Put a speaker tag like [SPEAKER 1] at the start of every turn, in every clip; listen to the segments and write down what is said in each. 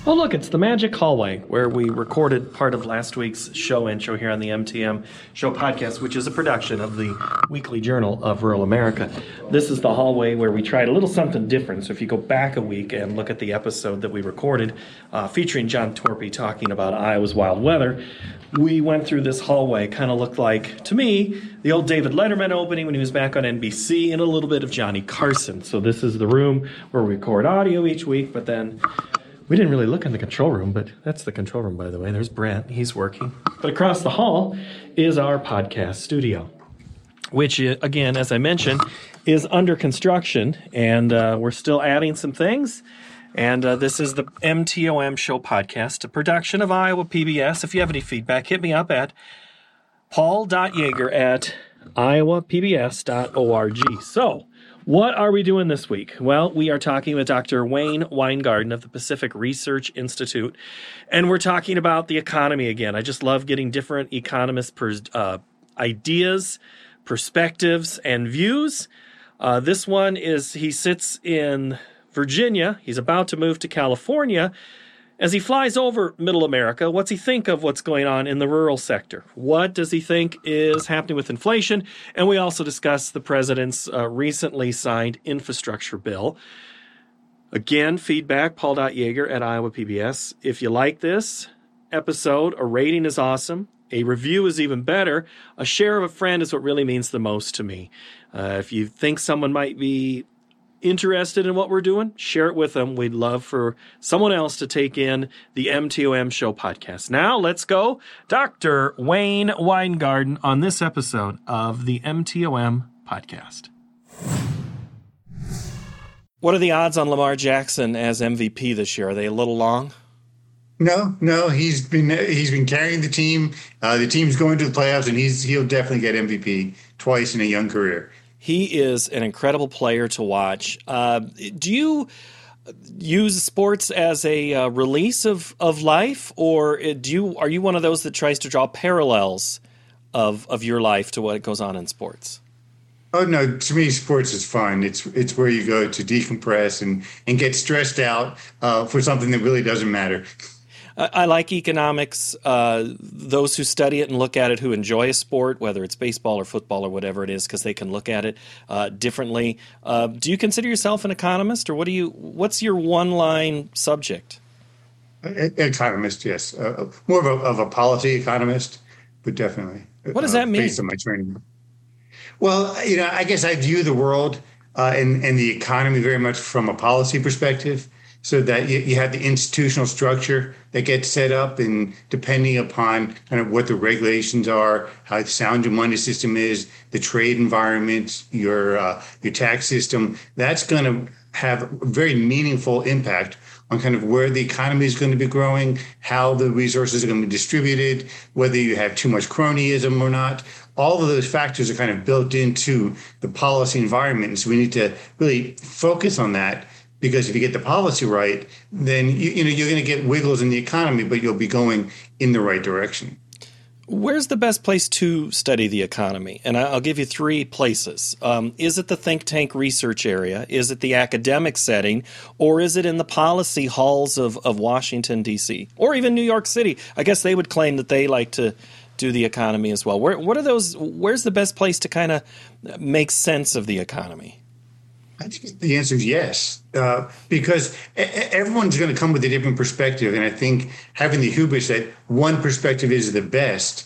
[SPEAKER 1] Oh, look, it's the Magic Hallway, where we recorded part of last week's show intro here on the MTM Show podcast, which is a production of the Weekly Journal of Rural America. This is the hallway where we tried a little something different. So if you go back a week and look at the episode that we recorded featuring John Torpy talking about Iowa's wild weather, we went through this hallway. Kind of looked like, to me, the old David Letterman opening when he was back on NBC, and a little bit of Johnny Carson. So this is the room where we record audio each week, but then we didn't really look in the control room, but that's the control room, by the way. There's Brent. He's working. But across the hall is our podcast studio, which, again, as I mentioned, is under construction, and we're still adding some things. And this is the MTOM Show podcast, a production of Iowa PBS. If you have any feedback, hit me up at paul.yeager@iowapbs.org. So, what are we doing this week? Well, we are talking with Dr. Wayne Weingarten of the Pacific Research Institute, and we're talking about the economy again. I just love getting different economists' ideas, perspectives, and views. This one is, he sits in Virginia. He's about to move to California. As he flies over Middle America, what's he think of what's going on in the rural sector? What does he think is happening with inflation? And we also discuss the president's recently signed infrastructure bill. Again, feedback, paul.yeager@iowapbs. If you like this episode, a rating is awesome. A review is even better. A share of a friend is what really means the most to me. If you think someone might be interested in what we're doing, share it with them. We'd love for someone else to take in the MTOM Show podcast. Now, let's go. Dr. Wayne Weingarten on this episode of the MTOM podcast. What are the odds on Lamar Jackson as MVP this year? Are they a little long?
[SPEAKER 2] No, he's been carrying the team. The team's going to the playoffs, and he'll definitely get MVP twice in a young career.
[SPEAKER 1] He is an incredible player to watch. Do you use sports as a release of life, or are you one of those that tries to draw parallels of your life to what goes on in sports?
[SPEAKER 2] Oh no, to me, sports is fun. It's where you go to decompress and get stressed out for something that really doesn't matter.
[SPEAKER 1] I like economics. Those who study it and look at it, who enjoy a sport, whether it's baseball or football or whatever it is, because they can look at it differently. Do you consider yourself an economist, or what's your one-line subject?
[SPEAKER 2] Economist, yes. More of a policy economist, but definitely.
[SPEAKER 1] What does that mean?
[SPEAKER 2] Based on my training. Well, I guess I view the world and the economy very much from a policy perspective. So that you have the institutional structure that gets set up, and depending upon kind of what the regulations are, how sound your money system is, the trade environment, your tax system, that's going to have a very meaningful impact on kind of where the economy is going to be growing, how the resources are going to be distributed, whether you have too much cronyism or not. All of those factors are kind of built into the policy environment. And so we need to really focus on that. Because if you get the policy right, then you're going to get wiggles in the economy, but you'll be going in the right direction.
[SPEAKER 1] Where's the best place to study the economy? And I'll give you three places. Is it the think tank research area? Is it the academic setting? Or is it in the policy halls of Washington, D.C.? Or even New York City? I guess they would claim that they like to do the economy as well. What are those? Where's the best place to kind of make sense of the economy?
[SPEAKER 2] I think the answer is yes, because everyone's going to come with a different perspective. And I think having the hubris that one perspective is the best,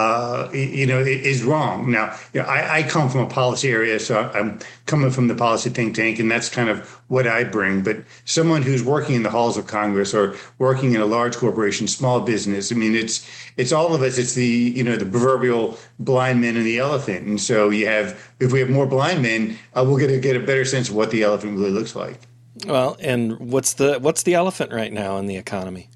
[SPEAKER 2] is wrong. Now, I come from a policy area, so I'm coming from the policy think tank, and that's kind of what I bring. But someone who's working in the halls of Congress or working in a large corporation, small business, I mean, it's all of us. It's the proverbial blind man and the elephant. And so if we have more blind men, we'll get a better sense of what the elephant really looks like.
[SPEAKER 1] Well, and what's the elephant right now in the economy?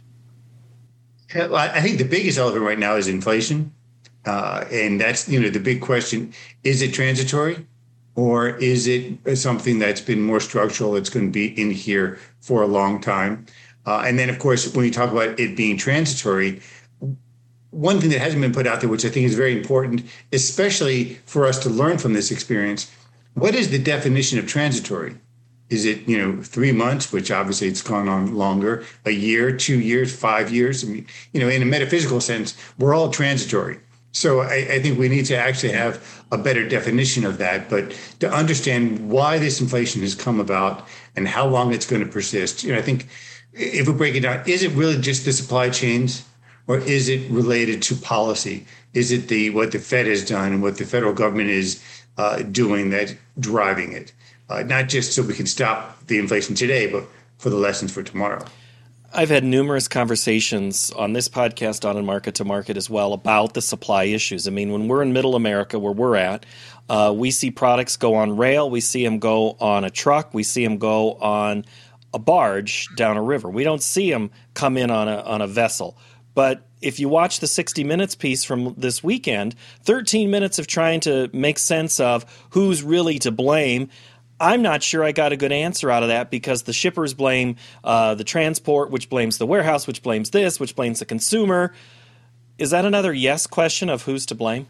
[SPEAKER 2] I think the biggest elephant right now is inflation. And that's, the big question. Is it transitory, or is it something that's been more structural, that's going to be in here for a long time? And then, of course, when you talk about it being transitory, one thing that hasn't been put out there, which I think is very important, especially for us to learn from this experience, what is the definition of transitory? Is it, 3 months, which obviously it's gone on longer, a year, 2 years, 5 years? I mean, in a metaphysical sense, we're all transitory. So I think we need to actually have a better definition of that, but to understand why this inflation has come about and how long it's going to persist. I think if we break it down, is it really just the supply chains, or is it related to policy? Is it what the Fed has done and what the federal government is doing that driving it? Not just so we can stop the inflation today, but for the lessons for tomorrow.
[SPEAKER 1] I've had numerous conversations on this podcast, on Market to Market as well, about the supply issues. I mean, when we're in middle America, where we're at, we see products go on rail, we see them go on a truck, we see them go on a barge down a river. We don't see them come in on a vessel. But if you watch the 60 Minutes piece from this weekend, 13 minutes of trying to make sense of who's really to blame. I'm not sure I got a good answer out of that, because the shippers blame the transport, which blames the warehouse, which blames this, which blames the consumer. Is that another yes question of who's to blame?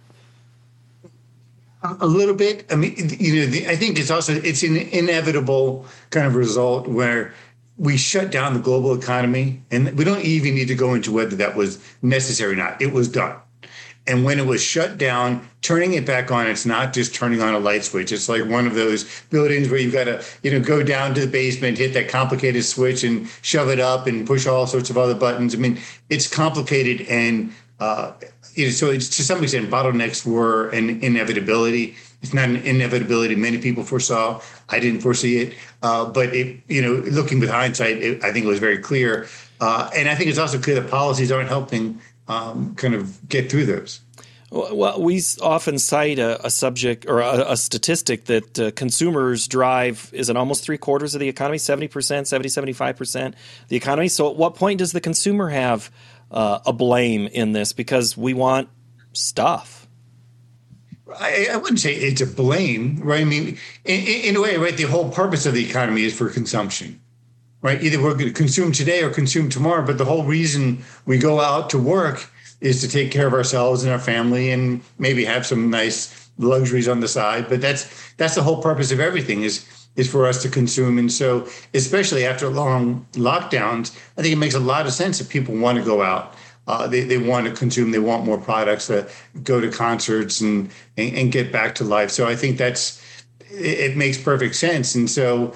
[SPEAKER 2] A little bit. I mean, I think it's an inevitable kind of result where we shut down the global economy, and we don't even need to go into whether that was necessary or not. It was done. And when it was shut down, turning it back on, it's not just turning on a light switch. It's like one of those buildings where you've got to, go down to the basement, hit that complicated switch and shove it up and push all sorts of other buttons. I mean, it's complicated. And, so it's, to some extent, bottlenecks were an inevitability. It's not an inevitability many people foresaw. I didn't foresee it. But, looking with hindsight, I think it was very clear. And I think it's also clear that policies aren't helping kind of get through those.
[SPEAKER 1] Well, we often cite a subject or a statistic that consumers drive, is it almost 3/4 of the economy, 70%, 75% the economy. So at what point does the consumer have a blame in this? Because we want stuff.
[SPEAKER 2] I wouldn't say it's a blame, right? I mean, in a way, right, the whole purpose of the economy is for consumption. Right. Either we're going to consume today or consume tomorrow. But the whole reason we go out to work is to take care of ourselves and our family and maybe have some nice luxuries on the side. But that's the whole purpose of everything is for us to consume. And so, especially after long lockdowns, I think it makes a lot of sense that people want to go out. They want to consume. They want more products, go to concerts and get back to life. So I think it makes perfect sense. And so,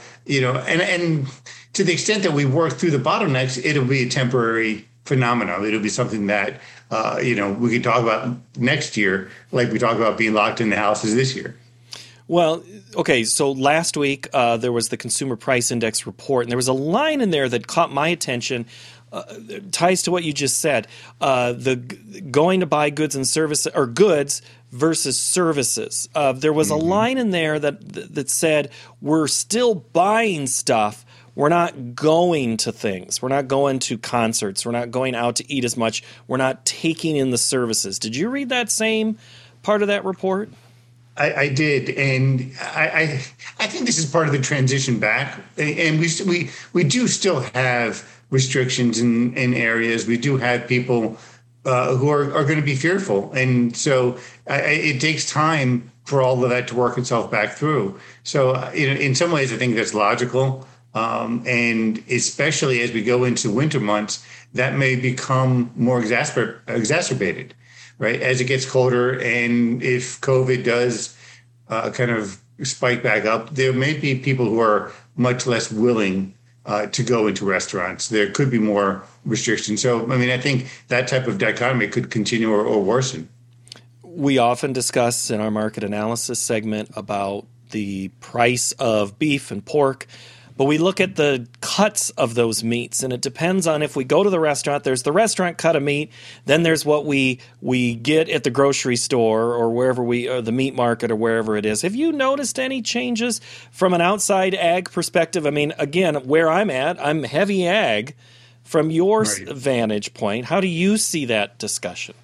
[SPEAKER 2] and to the extent that we work through the bottlenecks, it'll be a temporary phenomenon. It'll be something that, we can talk about next year, like we talk about being locked in the houses this year.
[SPEAKER 1] Well, okay, so last week there was the Consumer Price Index report, and there was a line in there that caught my attention. Ties to what you just said, the going to buy goods and services, or goods versus services. There was a line in there that said we're still buying stuff. We're not going to things. We're not going to concerts. We're not going out to eat as much. We're not taking in the services. Did you read that same part of that report?
[SPEAKER 2] I did, and I think this is part of the transition back. And we do still have restrictions in areas. We do have people who are going to be fearful, and so it takes time for all of that to work itself back through. So, in some ways, I think that's logical. And especially as we go into winter months, that may become more exacerbated, right? As it gets colder, and if COVID does kind of spike back up, there may be people who are much less willing to go into restaurants. There could be more restrictions. So, I mean, I think that type of dichotomy could continue or worsen.
[SPEAKER 1] We often discuss in our market analysis segment about the price of beef and pork. But we look at the cuts of those meats, and it depends on if we go to the restaurant, there's the restaurant cut of meat, then there's what we get at the grocery store or wherever or the meat market or wherever it is. Have you noticed any changes from an outside ag perspective? I mean, again, where I'm at, I'm heavy ag. From your vantage point, how do you see that discussion?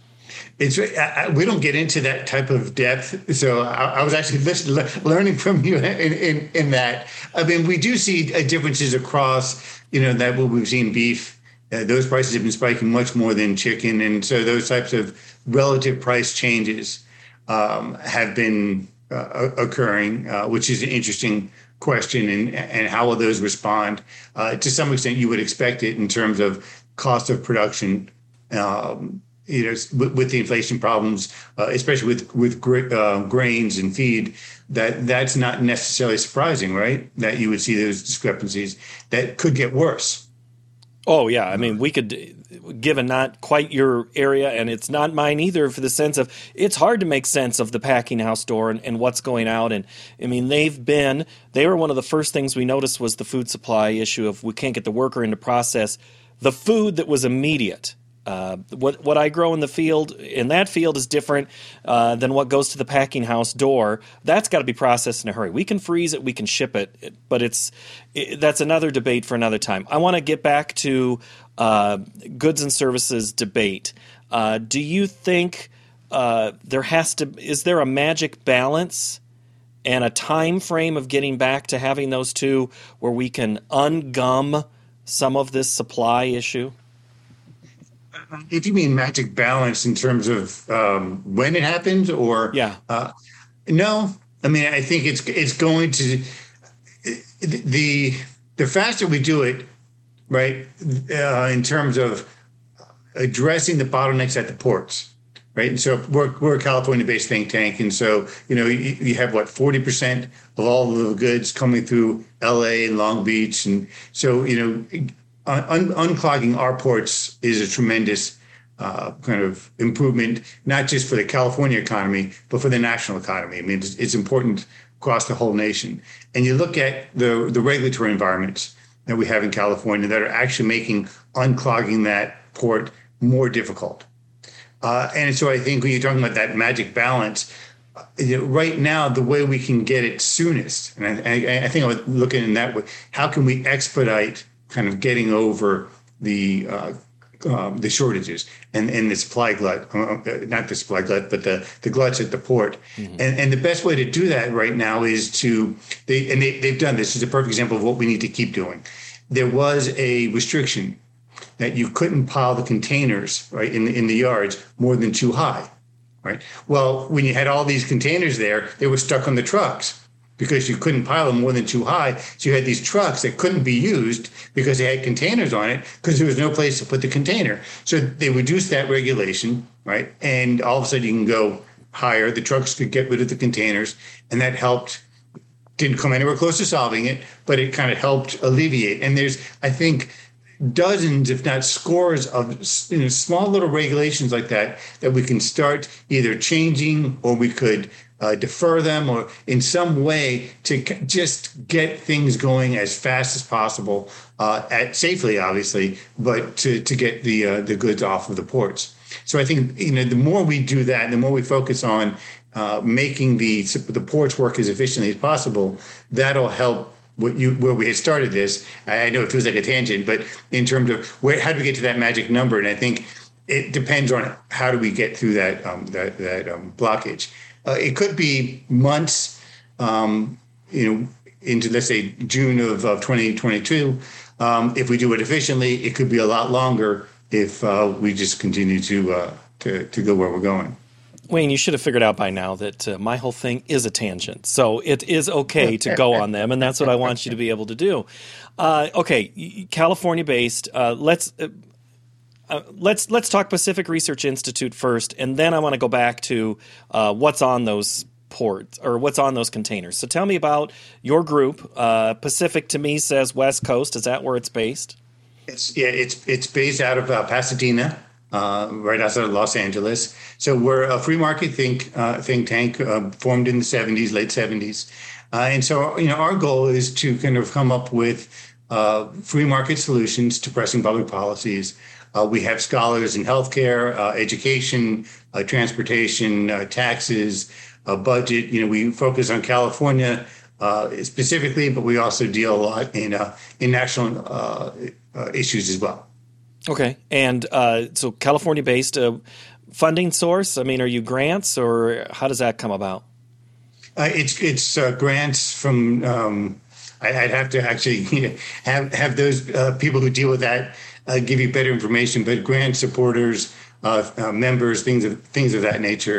[SPEAKER 2] We don't get into that type of depth, so I was actually learning from you in that. I mean, we do see differences across, that what we've seen beef. Those prices have been spiking much more than chicken, and so those types of relative price changes have been occurring, which is an interesting question, and how will those respond? To some extent, you would expect it in terms of cost of production. With the inflation problems, especially with grains and feed, that's not necessarily surprising, right? That you would see those discrepancies that could get worse.
[SPEAKER 1] Oh, yeah. I mean, we could, given not quite your area, and it's not mine either, for the sense of it's hard to make sense of the packing house door and what's going out. And I mean, they were one of the first things we noticed was the food supply issue of we can't get the worker in to process the food that was immediate. What I grow in that field is different than what goes to the packing house door. That's got to be processed in a hurry. We can freeze it, we can ship it, but that's another debate for another time. I want to get back to goods and services debate. Do you think is there a magic balance and a time frame of getting back to having those two where we can ungum some of this supply issue?
[SPEAKER 2] If you mean magic balance in terms of when it happens, or
[SPEAKER 1] yeah,
[SPEAKER 2] no, I mean I think it's going to the faster we do it, right, in terms of addressing the bottlenecks at the ports, right. And so we're a California-based think tank, and so you have 40% of all the goods coming through L.A. and Long Beach, and so unclogging our ports is a tremendous kind of improvement, not just for the California economy, but for the national economy. I mean, it's important across the whole nation. And you look at the regulatory environments that we have in California that are actually making unclogging that port more difficult. And so I think when you're talking about that magic balance, right now, the way we can get it soonest, and I think I would look at it in that way, how can we expedite kind of getting over the shortages and the supply glut, not the supply glut, but the gluts at the port. Mm-hmm. And the best way to do that right now is they've done this. This is a perfect example of what we need to keep doing. There was a restriction that you couldn't pile the containers, right, in the yards more than too high, right? Well, when you had all these containers there, they were stuck on the trucks, because you couldn't pile them more than too high. So you had these trucks that couldn't be used because they had containers on it because there was no place to put the container. So they reduced that regulation, right? And all of a sudden you can go higher. The trucks could get rid of the containers, and that helped. Didn't come anywhere close to solving it, but it kind of helped alleviate. And there's, I think, dozens, if not scores of small little regulations like that we can start either changing, or we could defer them, or in some way to just get things going as fast as possible, safely, obviously, but to get the goods off of the ports. So I think the more we do that, the more we focus on making the ports work as efficiently as possible, that'll help. Where we had started this, I know it feels like a tangent, but in terms of how do we get to that magic number? And I think it depends on how do we get through that blockage. It could be months, into, let's say, June of 2022. If we do it efficiently, it could be a lot longer if we just continue to go where we're going.
[SPEAKER 1] Wayne, you should have figured out by now that my whole thing is a tangent, so it is okay to go on them, and that's what I want you to be able to do. Okay, California-based. Let's talk Pacific Research Institute first, and then I want to go back to what's on those ports or what's on those containers. So tell me about your group. Pacific to me says West Coast. Is that where it's based?
[SPEAKER 2] It's based out of Pasadena. Right outside of Los Angeles. So we're a free market think tank formed in the late 70s. And so, our goal is to kind of come up with free market solutions to pressing public policies. We have scholars in healthcare, education, transportation, taxes, budget. We focus on California specifically, but we also deal a lot in national issues as well.
[SPEAKER 1] Okay, and so California-based funding source. I mean, are you grants, or how does that come about?
[SPEAKER 2] It's grants from. I'd have to actually have those people who deal with that give you better information. But grant supporters, members, things of that nature.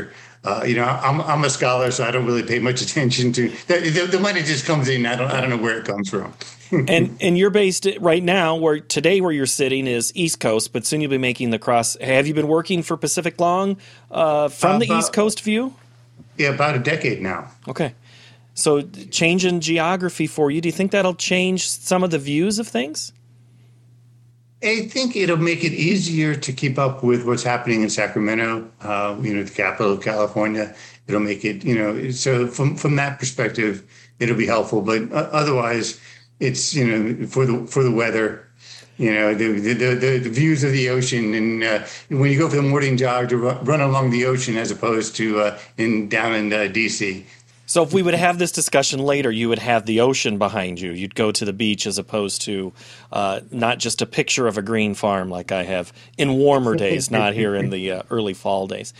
[SPEAKER 2] I'm a scholar, so I don't really pay much attention to the money. Just comes in. I don't know where it comes from.
[SPEAKER 1] And you're based right now where you're sitting is East Coast, but soon you'll be making the cross. Have you been working for Pacific Long from the East Coast view?
[SPEAKER 2] Yeah, about a decade now.
[SPEAKER 1] Okay. So change in geography for you, do you think that'll change some of the views of things?
[SPEAKER 2] I think it'll make it easier to keep up with what's happening in Sacramento, the capital of California. It'll make it, so from that perspective, it'll be helpful. But otherwise, it's, for the weather, the views of the ocean, and when you go for the morning jog to run along the ocean as opposed to down in DC.
[SPEAKER 1] So if we would have this discussion later, you would have the ocean behind you. You'd go to the beach as opposed to not just a picture of a green farm like I have in warmer days, not here in the early fall days.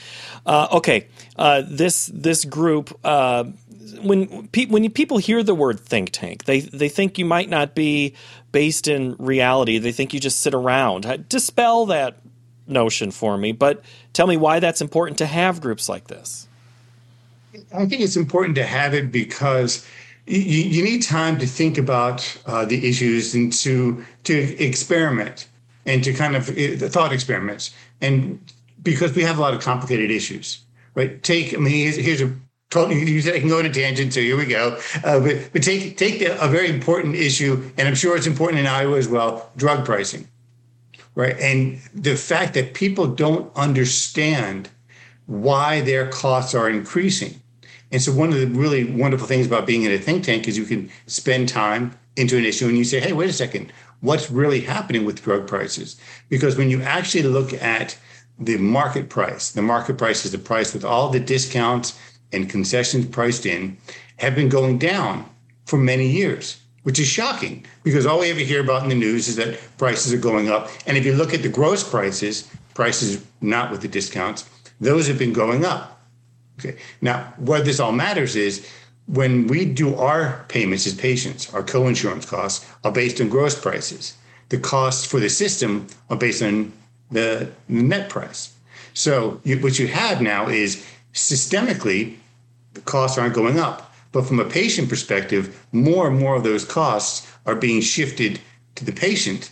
[SPEAKER 1] This group, when people hear the word think tank, they think you might not be based in reality. They think you just sit around. Dispel that notion for me, but tell me why that's important to have groups like this.
[SPEAKER 2] I think it's important to have it because you need time to think about the issues and to experiment and to kind of thought experiments. And because we have a lot of complicated issues, right? Here's a totally, you said I can go on a tangent, so here we go. But take a very important issue, and I'm sure it's important in Iowa as well, drug pricing, right? And the fact that people don't understand why their costs are increasing. And so one of the really wonderful things about being in a think tank is you can spend time into an issue and you say, hey, wait a second, what's really happening with drug prices? Because when you actually look at the market price is the price with all the discounts and concessions priced in, have been going down for many years, which is shocking because all we ever hear about in the news is that prices are going up. And if you look at the gross prices not with the discounts, those have been going up. Okay. Now, what this all matters is when we do our payments as patients, our co-insurance costs are based on gross prices. The costs for the system are based on the net price. So what you have now is systemically, the costs aren't going up. But from a patient perspective, more and more of those costs are being shifted to the patient,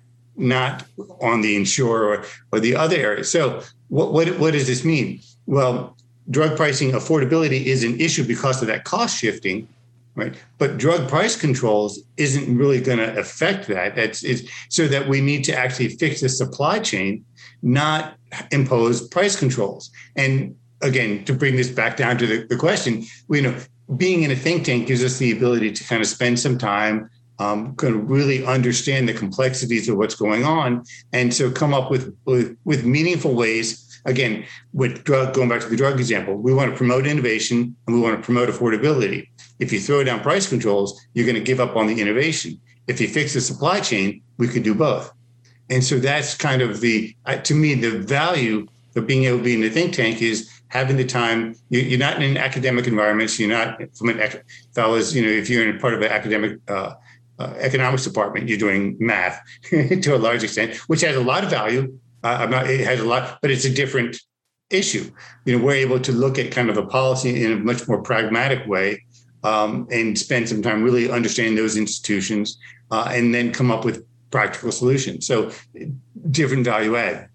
[SPEAKER 2] not on the insurer or the other area. So what does this mean? Well, drug pricing affordability is an issue because of that cost shifting, right? But drug price controls isn't really going to affect that. It's so that we need to actually fix the supply chain, not impose price controls. And again, to bring this back down to the question, being in a think tank gives us the ability to kind of spend some time, kind of really understand the complexities of what's going on, and so come up with meaningful ways. Again, going back to the drug example, we want to promote innovation and we want to promote affordability. If you throw down price controls, you're going to give up on the innovation. If you fix the supply chain, we could do both. And so that's kind of to me, the value of being able to be in the think tank is having the time. You're not in an academic environment. So you're not fellas, if you're in part of an academic economics department, you're doing math to a large extent, which has a lot of value. It has a lot, but it's a different issue. We're able to look at kind of a policy in a much more pragmatic way and spend some time really understanding those institutions and then come up with practical solutions. So different value add.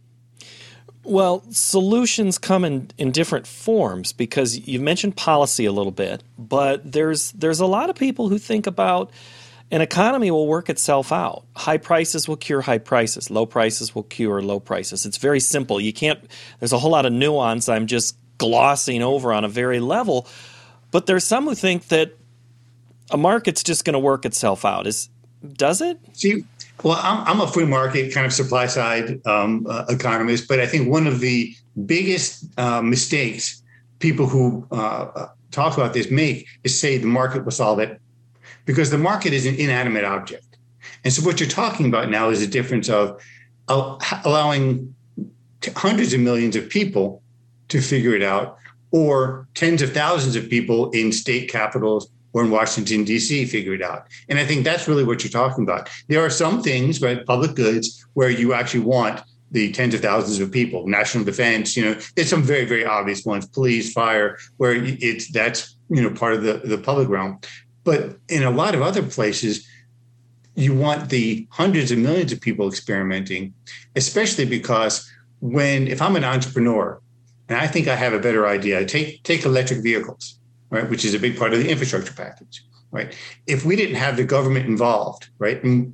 [SPEAKER 1] Well, solutions come in different forms because you mentioned policy a little bit, but there's a lot of people who think about an economy will work itself out. High prices will cure high prices. Low prices will cure low prices. It's very simple. There's a whole lot of nuance I'm just glossing over on a very level. But there's some who think that a market's just going to work itself out. Does it?
[SPEAKER 2] See, well, I'm a free market kind of supply side economist, but I think one of the biggest mistakes people who talk about this make is say the market will solve it. Because the market is an inanimate object. And so what you're talking about now is a difference of allowing hundreds of millions of people to figure it out, or tens of thousands of people in state capitals or in Washington, D.C. figure it out. And I think that's really what you're talking about. There are some things, right, public goods, where you actually want the tens of thousands of people, national defense, there's some very, very obvious ones, police, fire, where that's part of the public realm. But in a lot of other places, you want the hundreds of millions of people experimenting, especially because if I'm an entrepreneur and I think I have a better idea, take electric vehicles, right, which is a big part of the infrastructure package, right? If we didn't have the government involved, right, and,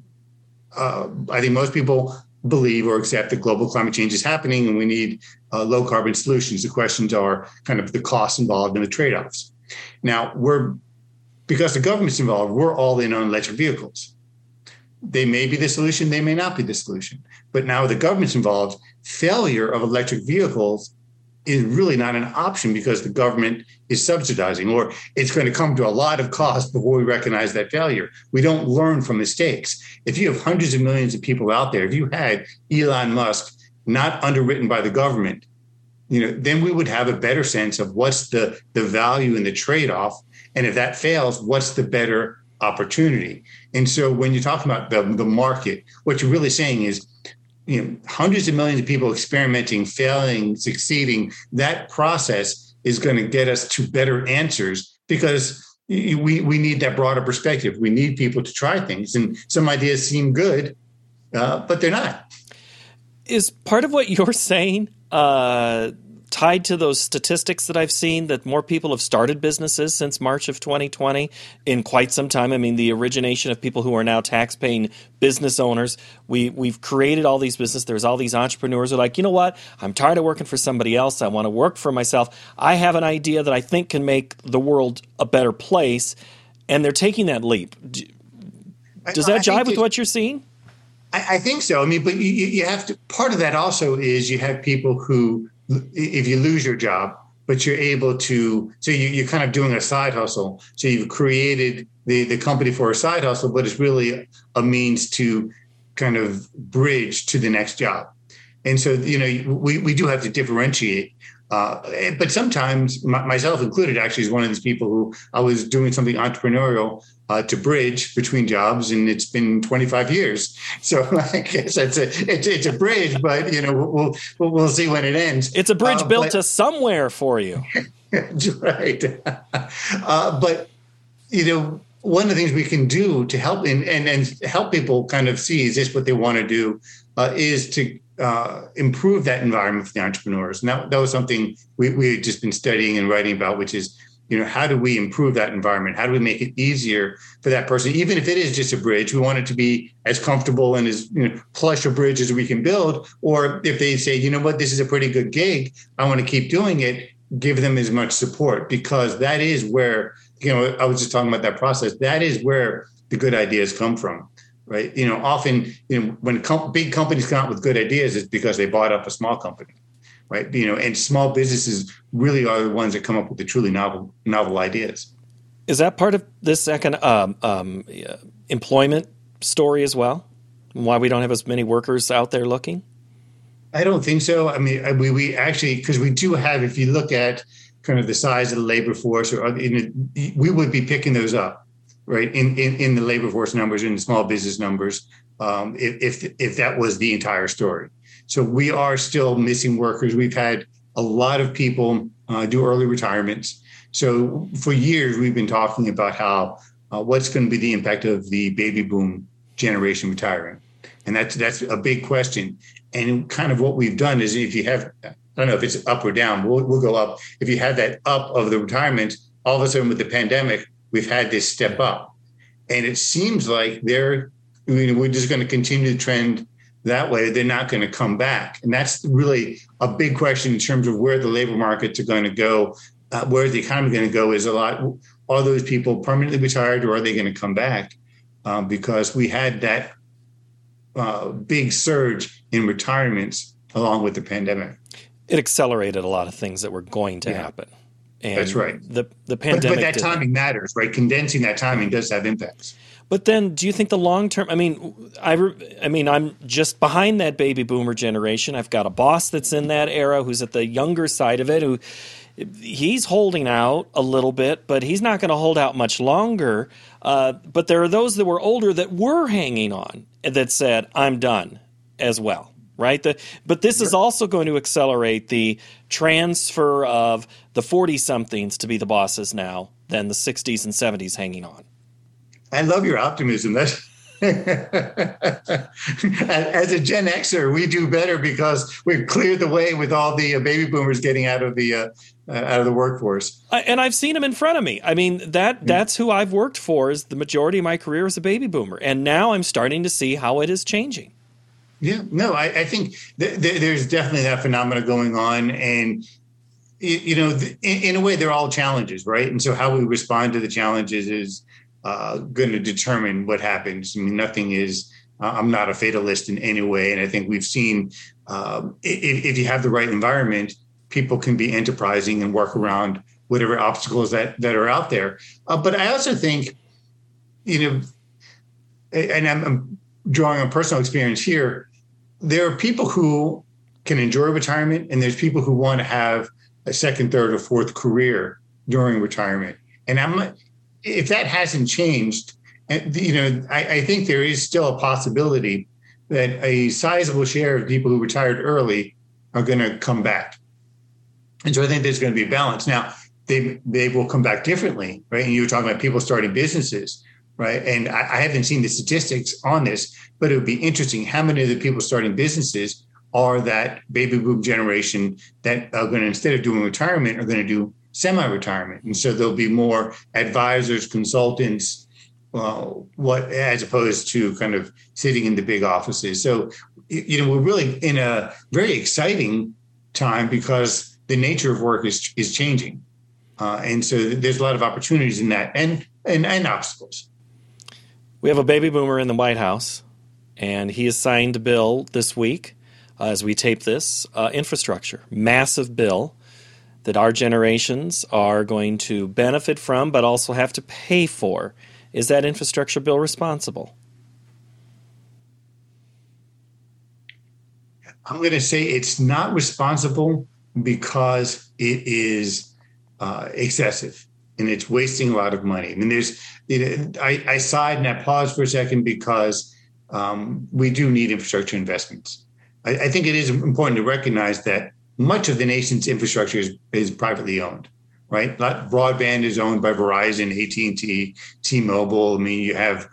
[SPEAKER 2] I think most people believe or accept that global climate change is happening and we need low carbon solutions. The questions are kind of the costs involved and the trade-offs. Now, because the government's involved, we're all in on electric vehicles. They may be the solution, they may not be the solution. But now the government's involved, failure of electric vehicles is really not an option because the government is subsidizing, or it's going to come to a lot of cost before we recognize that failure. We don't learn from mistakes. If you have hundreds of millions of people out there, if you had Elon Musk not underwritten by the government, then we would have a better sense of what's the value and the trade-off. And if that fails, what's the better opportunity? And so when you're talking about the market, what you're really saying is, hundreds of millions of people experimenting, failing, succeeding, that process is going to get us to better answers because we need that broader perspective. We need people to try things. And some ideas seem good, but they're not.
[SPEAKER 1] Is part of what you're saying tied to those statistics that I've seen that more people have started businesses since March of 2020 in quite some time? I mean, the origination of people who are now tax-paying business owners. We've created all these businesses. There's all these entrepreneurs who are like, you know what? I'm tired of working for somebody else. I want to work for myself. I have an idea that I think can make the world a better place, and they're taking that leap. Does that jive with what you're seeing?
[SPEAKER 2] I think so. I mean, but you have to, part of that also is you have people who, if you lose your job, but you're able to, so you're kind of doing a side hustle. So you've created the company for a side hustle, but it's really a means to kind of bridge to the next job. And so, we do have to differentiate. But sometimes, myself included, actually, is one of these people who I was doing something entrepreneurial to bridge between jobs, and it's been 25 years. So I guess it's a bridge, but we'll see when it ends.
[SPEAKER 1] It's a bridge built to somewhere for you.
[SPEAKER 2] Right. But one of the things we can do to help and help people kind of see is this what they want to do is to improve that environment for the entrepreneurs. And that was something we had just been studying and writing about, which is, how do we improve that environment? How do we make it easier for that person? Even if it is just a bridge, we want it to be as comfortable and as plush a bridge as we can build. Or if they say, you know what, this is a pretty good gig, I want to keep doing it, give them as much support, because that is where, I was just talking about that process. That is where the good ideas come from. Right. Often, when big companies come out with good ideas, it's because they bought up a small company. Right. And small businesses really are the ones that come up with the truly novel ideas.
[SPEAKER 1] Is that part of this employment story as well? Why we don't have as many workers out there looking?
[SPEAKER 2] I don't think so. I mean, we actually, because we do have, if you look at kind of the size of the labor force, we would be picking those up. Right, in the labor force numbers, in the small business numbers, if that was the entire story. So we are still missing workers. We've had a lot of people do early retirements. So for years, we've been talking about how what's going to be the impact of the baby boom generation retiring. And that's a big question. And kind of what we've done is, if you have, I don't know if it's up or down, we'll go up. If you have that up of the retirement, all of a sudden with the pandemic, we've had this step up. And it seems like we're just going to continue to trend that way. They're not going to come back. And that's really a big question in terms of where the labor markets are going to go. Where the economy going to go is are those people permanently retired, or are they going to come back? Because we had that big surge in retirements along with the pandemic.
[SPEAKER 1] It accelerated a lot of things that were going to happen. And
[SPEAKER 2] that's right.
[SPEAKER 1] The pandemic.
[SPEAKER 2] But that timing matters, right? Condensing that timing does have impacts.
[SPEAKER 1] But then, do you think the long term? I mean, I'm just behind that baby boomer generation. I've got a boss that's in that era who's at the younger side of it. Who he's holding out a little bit, but he's not going to hold out much longer. But there are those that were older that were hanging on that said, "I'm done," as well. right? But this is also going to accelerate the transfer of the 40-somethings to be the bosses now than the 60s and 70s hanging on.
[SPEAKER 2] I love your optimism. That's as a Gen Xer, we do better because we've cleared the way with all the baby boomers getting out of the workforce.
[SPEAKER 1] And I've seen them in front of me. I mean, that's who I've worked for is the majority of my career as a baby boomer. And now I'm starting to see how it is changing.
[SPEAKER 2] Yeah, no, I think there's definitely that phenomena going on. And, in a way, they're all challenges, right? And so how we respond to the challenges is going to determine what happens. I mean, nothing is, I'm not a fatalist in any way. And I think we've seen if you have the right environment, people can be enterprising and work around whatever obstacles that are out there. But I also think, and I'm drawing on personal experience here, there are people who can enjoy retirement, and there's people who want to have a second, third, or fourth career during retirement. And if that hasn't changed, I think there is still a possibility that a sizable share of people who retired early are going to come back. And so I think there's going to be a balance. Now, they will come back differently, right? And you were talking about people starting businesses, right? And I haven't seen the statistics on this, but it would be interesting how many of the people starting businesses are that baby boom generation that are going to, instead of doing retirement, are going to do semi-retirement. And so there'll be more advisors, consultants, as opposed to kind of sitting in the big offices. So, we're really in a very exciting time because the nature of work is changing. And so there's a lot of opportunities in that and obstacles.
[SPEAKER 1] We have a baby boomer in the White House, and he has signed a bill this week as we tape this, infrastructure, massive bill that our generations are going to benefit from but also have to pay for. Is that infrastructure bill responsible?
[SPEAKER 2] I'm going to say it's not responsible because it is excessive and it's wasting a lot of money. I mean, I sighed and I paused for a second because we do need infrastructure investments. I think it is important to recognize that much of the nation's infrastructure is privately owned, right? Broadband is owned by Verizon, AT&T, T-Mobile. I mean, you have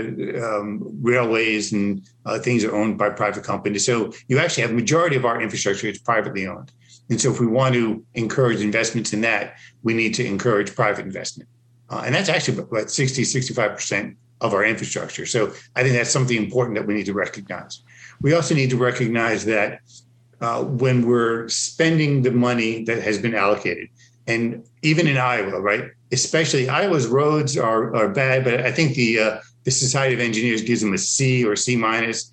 [SPEAKER 2] railways and things are owned by private companies. So you actually have majority of our infrastructure is privately owned. And so if we want to encourage investments in that, we need to encourage private investment. And that's actually about 60, 65% of our infrastructure. So I think that's something important that we need to recognize. We also need to recognize that when we're spending the money that has been allocated, and even in Iowa, right, especially Iowa's roads are bad, but I think the Society of Engineers gives them a C or C minus,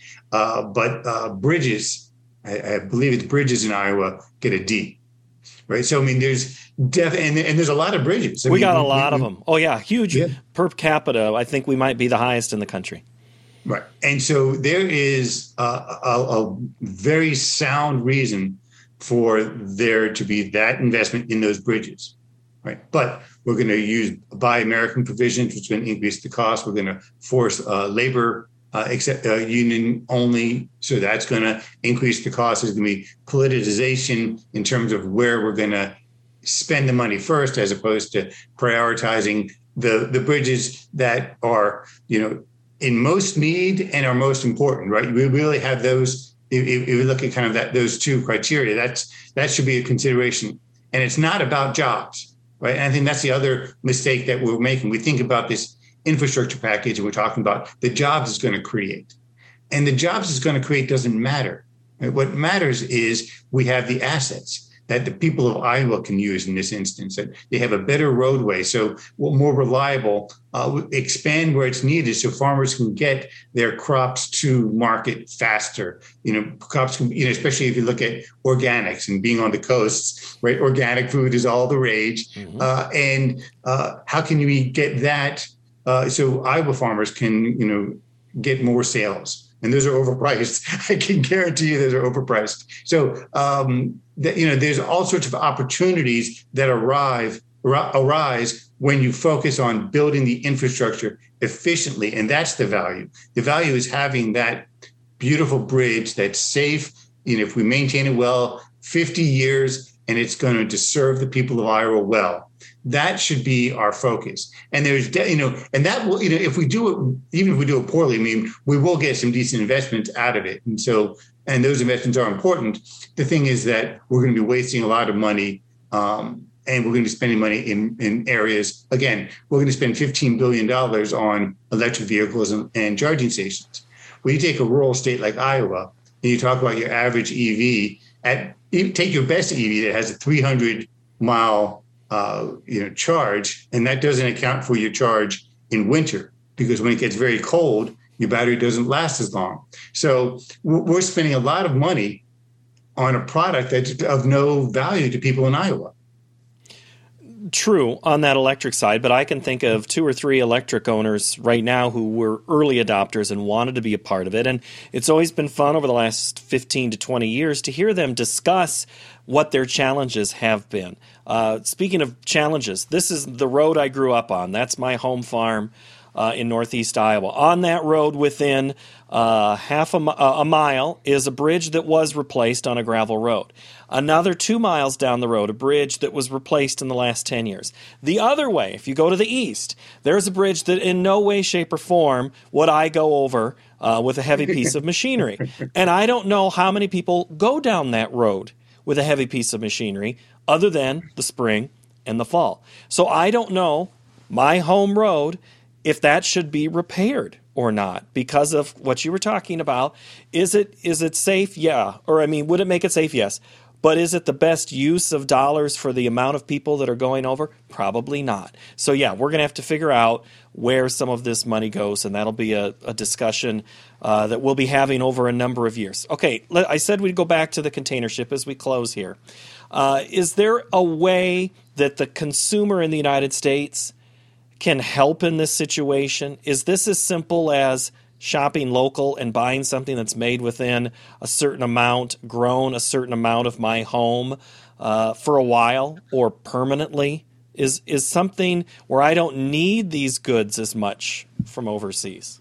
[SPEAKER 2] but bridges, I believe it's bridges in Iowa, get a D, right? So, I mean, there's and there's a lot of bridges.
[SPEAKER 1] We got a lot of them. Oh, yeah, huge. Yeah. Per capita, I think we might be the highest in the country.
[SPEAKER 2] Right. And so there is a very sound reason for there to be that investment in those bridges, right? But we're going to use Buy American provisions, which is going to increase the cost. We're going to force labor union only, so that's going to increase the cost. There's going to be politicization in terms of where we're going to spend the money first, as opposed to prioritizing the bridges that are, in most need and are most important, right? We really have those. If we look at kind of those two criteria, that should be a consideration. And it's not about jobs, right? And I think that's the other mistake that we're making. We think about this infrastructure package and we're talking about the jobs it's going to create. And the jobs it's going to create doesn't matter. Right? What matters is we have the assets that the people of Iowa can use in this instance, that they have a better roadway, so more reliable, expand where it's needed so farmers can get their crops to market faster. Crops can, especially if you look at organics and being on the coasts, right? Organic food is all the rage. Mm-hmm. And how can we get that so Iowa farmers can, get more sales? And those are overpriced. I can guarantee you those are overpriced. So, there's all sorts of opportunities that arise when you focus on building the infrastructure efficiently. And that's the value. The value is having that beautiful bridge that's safe. If we maintain it well, 50 years, and it's going to serve the people of Iowa well. That should be our focus. And there's, and that will, if we do it, even if we do it poorly, I mean, we will get some decent investments out of it. And those investments are important. The thing is that we're going to be wasting a lot of money, and we're going to be spending money in areas. Again, we're going to spend $15 billion on electric vehicles and charging stations. When you take a rural state like Iowa, and you talk about your average EV, take your best EV that has a 300-mile charge, and that doesn't account for your charge in winter, because when it gets very cold, your battery doesn't last as long. So we're spending a lot of money on a product that's of no value to people in Iowa.
[SPEAKER 1] True on that electric side, but I can think of 2 or 3 electric owners right now who were early adopters and wanted to be a part of it. And it's always been fun over the last 15 to 20 years to hear them discuss what their challenges have been. Speaking of challenges, this is the road I grew up on. That's my home farm in northeast Iowa. On that road, within half a mile, is a bridge that was replaced on a gravel road. Another 2 miles down the road, a bridge that was replaced in the last 10 years. The other way, if you go to the east, there's a bridge that in no way, shape, or form would I go over with a heavy piece of machinery. And I don't know how many people go down that road with a heavy piece of machinery other than the spring and the fall. So I don't know my home road if that should be repaired or not because of what you were talking about. Is it safe? Yeah. Or, I mean, would it make it safe? Yes. But is it the best use of dollars for the amount of people that are going over? Probably not. So, yeah, we're going to have to figure out where some of this money goes, and that'll be a discussion that we'll be having over a number of years. Okay, I said we'd go back to the container ship as we close here. Is there a way that the consumer in the United States can help in this situation? Is this as simple as shopping local and buying something that's made within a certain amount, grown a certain amount of my home for a while or permanently? Is something where I don't need these goods as much from overseas?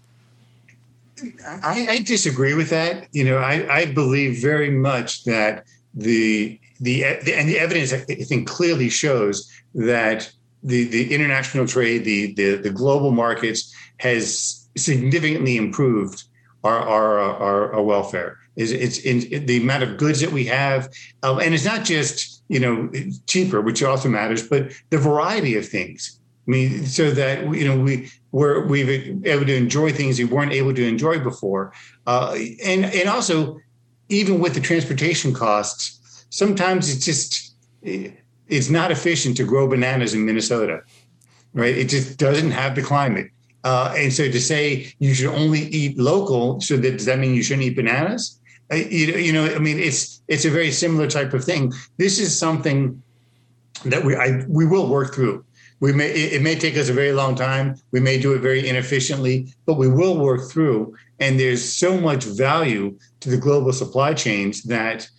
[SPEAKER 2] I disagree with that. I believe very much that the evidence, I think, clearly shows that the international trade, the global markets has significantly improved our welfare. It's in the amount of goods that we have, and it's not just cheaper, which also matters, but the variety of things. I mean, so that we've able to enjoy things we weren't able to enjoy before, and also even with the transportation costs, sometimes it's not efficient to grow bananas in Minnesota, right? It just doesn't have the climate. And so to say you should only eat local, so does that mean you shouldn't eat bananas? I mean, it's a very similar type of thing. This is something that we will work through. It may take us a very long time. We may do it very inefficiently, but we will work through. And there's so much value to the global supply chains that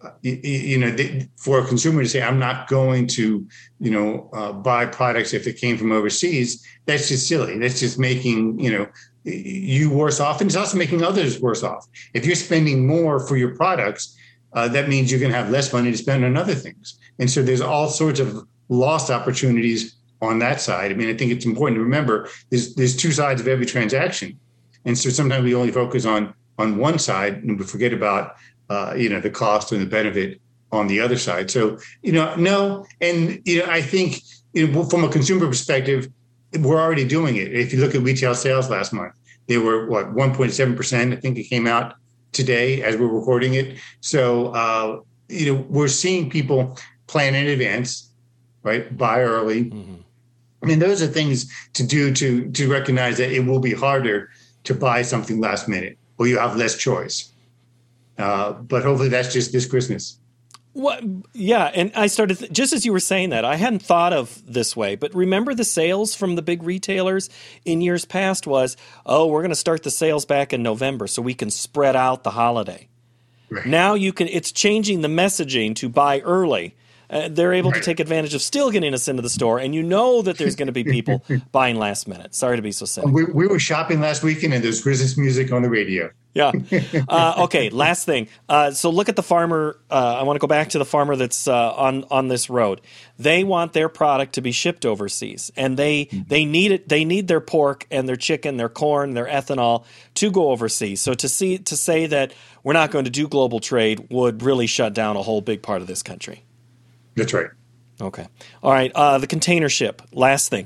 [SPEAKER 2] for a consumer to say, I'm not going to, buy products if it came from overseas, that's just silly. That's just making, you worse off. And it's also making others worse off. If you're spending more for your products, that means you're going to have less money to spend on other things. And so there's all sorts of lost opportunities on that side. I mean, I think it's important to remember there's 2 sides of every transaction. And so sometimes we only focus on one side and we forget about the cost and the benefit on the other side. So, no. And, I think from a consumer perspective, we're already doing it. If you look at retail sales last month, they were 1.7%. I think it came out today as we're recording it. So, we're seeing people plan in advance, right? Buy early. Mm-hmm. I mean, those are things to do to recognize that it will be harder to buy something last minute or you have less choice. But hopefully that's just this Christmas.
[SPEAKER 1] Well, yeah, and I started, just as you were saying that, I hadn't thought of this way, but remember the sales from the big retailers in years past was, we're going to start the sales back in November so we can spread out the holiday. Right. Now it's changing the messaging to buy early. they're able to take advantage of still getting us into the store, and you know that there's going to be people buying last minute. Sorry to be so cynical.
[SPEAKER 2] We were shopping last weekend, and there's Christmas music on the radio.
[SPEAKER 1] Yeah. Okay, last thing. So look at the farmer. I want to go back to the farmer that's on this road. They want their product to be shipped overseas, and they need it. They need their pork and their chicken, their corn, their ethanol to go overseas. So to say that we're not going to do global trade would really shut down a whole big part of this country.
[SPEAKER 2] That's right.
[SPEAKER 1] Okay. All right. The container ship. Last thing.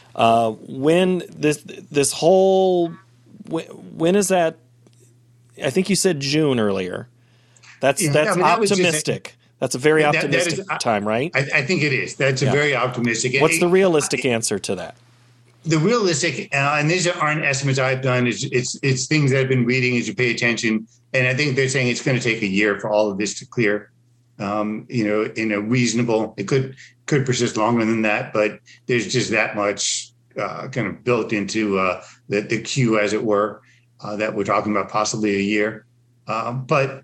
[SPEAKER 1] When this whole when is that? I think you said June earlier. That's optimistic. That's a very optimistic time, right?
[SPEAKER 2] I think it is. That's a very optimistic.
[SPEAKER 1] What's the realistic answer to that?
[SPEAKER 2] The realistic, and these aren't estimates I've done. It's things that I've been reading as you pay attention, and I think they're saying it's going to take a year for all of this to clear. In a reasonable, it could persist longer than that, but there's just that much kind of built into the queue, as it were. That we're talking about possibly a year. But,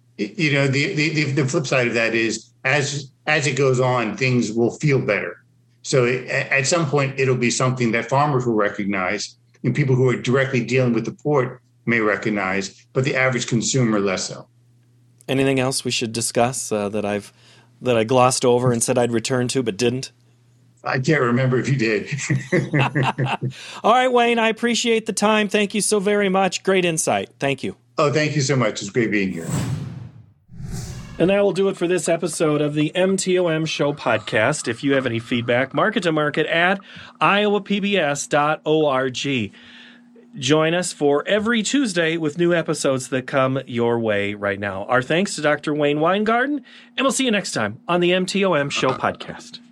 [SPEAKER 2] the flip side of that is as it goes on, things will feel better. So at some point, it'll be something that farmers will recognize and people who are directly dealing with the port may recognize, but the average consumer less so.
[SPEAKER 1] Anything else we should discuss that I glossed over and said I'd return to but didn't?
[SPEAKER 2] I can't remember if you did.
[SPEAKER 1] All right, Wayne, I appreciate the time. Thank you so very much. Great insight. Thank you.
[SPEAKER 2] Oh, thank you so much. It's great being here.
[SPEAKER 1] And that will do it for this episode of the MTOM Show podcast. If you have any feedback, market-to-market at iowapbs.org. Join us for every Tuesday with new episodes that come your way right now. Our thanks to Dr. Wayne Weingarten, and we'll see you next time on the MTOM Show podcast.